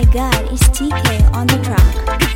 god, it's TK on the track.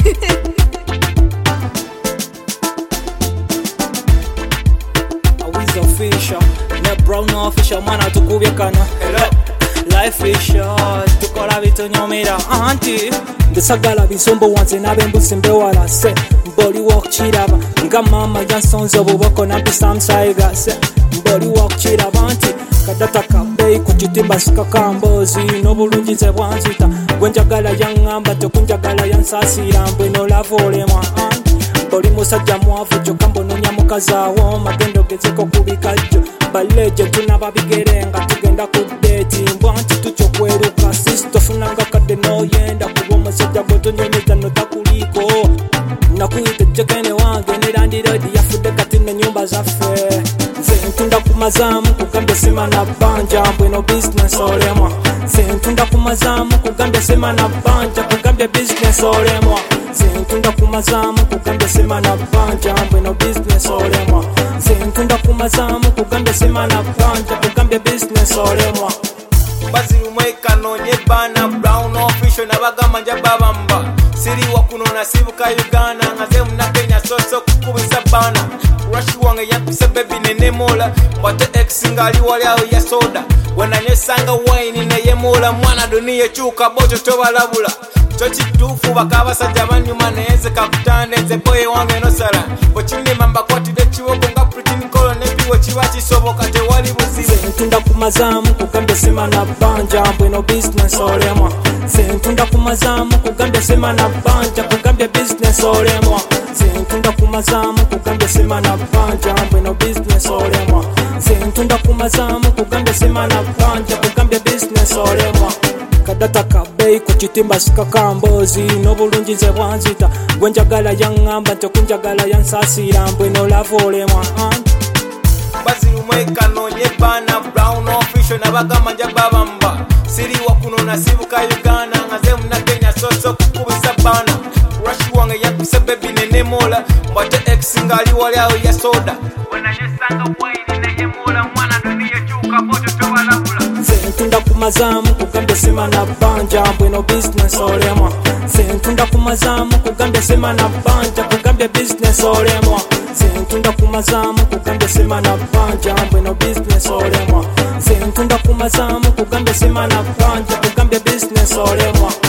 Awiz official, ne brown official, mwana tukubye kana. Hello. Life is short, tukola bitonyomera anti ndesagala bisombo wanze n'abembusi mbewala se mboli wokukiraba nga mama yansonze obuboko nabisamusaiga se mboli wokukiraba nti kadata kabeyi ku kitimba sikakambozi n'obulungize bwanzita gwe njagala yaŋŋamba tekunjagala yansaasira mbwe nolava olemwa anti mboli musajja mwavu kyokka mbononya mukazi awo magendo gezeko kubikajjo baleje tunaba bigere nga tugenda ku deti mbwa nti tukyokweruka sisitofunanga kadde n'oyenda kuba omusajja gwetonyonyeza notakuliko nakuyita ejjekene wange nerandirodi yafudde kati nenyumba zaffe nze ntunda kumazaamu kugambye sima na bbanja mbweno bizinesi olemwa nze ntunda kumazaamu kugambye sima na bbanja kugambye bizinesi olemwa nze ntunda kumazaamu kugambye sima na bbanja mbweno bizinesi olemwa nze ntunda kumazaamu kugambye sima na bbanja kugambye bizinesi olemwa bazirumweka nonye bana brown official nabagamba njababamba siri wakunona sibuka Uganda ngaze muna Kenya soso kukubisa bana rush wange yapise baby nenemola mbate ex ngali wali awo ya soda wananyesanga wine neyemola mwana duniya chuka bocho tobalabula chokitufu bakabasajja banyuma neze kakutandeze boye wange nosala bochine mamba kwatide chiwoko nga pretty color nebiwo chiba kisoboka tewali buzibe ntunda kumazaamu kugambye sima na bbanja mbweno bizinesi olemwa ntunda kumazaamu kugambye sima na bbanja kugambye bizinesi olemwa ntunda kumazaamu kugambye sima na bbanja mbweno bizinesi olemwa ntunda kumazaamu kugambye sima na bbanja kugambye bizinesi olemwa kadata kabeyi ku kitimba sikakambozi n'obulungize bwanzita gwe njagala yaŋŋamba tekunjagala yansaasira mbwe nolava olemwa bazirumweka nonye bana brown official nabagamba njababamba siri wakunona sibuka Uganda ngaze muna Kenya soso kukubisa bana rush wange yapise baby nenemola mbate ex ngali wali awo ya soda wananyesanga wine neyemola mwana duniya chuka bocho tobalabula ntunda kumazaamu kugambye sima na bbanja mbweno bizinesi olemwa ntunda kumazaamu kugambye sima na bbanja kugambye bizinesi olemwa ntunda kumazaamu kugambye sima na bbanja mbweno bizinesi olemwa ntunda kumazaamu kugambye sima na bbanja kugambye bizinesi olemwa